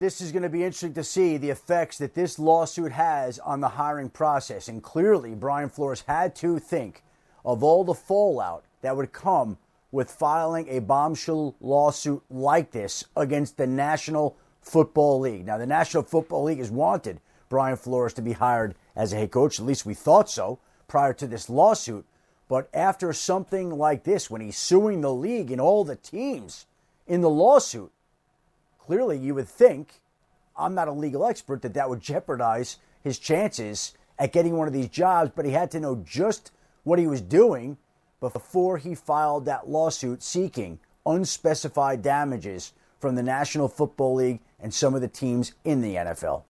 This is going to be interesting to see the effects that this lawsuit has on the hiring process. And clearly, Brian Flores had to think of all the fallout that would come with filing a bombshell lawsuit like this against the National Football League. Now, the National Football League has wanted Brian Flores to be hired as a head coach. At least we thought so prior to this lawsuit. But after something like this, when he's suing the league and all the teams in the lawsuit, clearly you would think, I'm not a legal expert, that would jeopardize his chances at getting one of these jobs. But he had to know just what he was doing before he filed that lawsuit seeking unspecified damages from the National Football League and some of the teams in the NFL.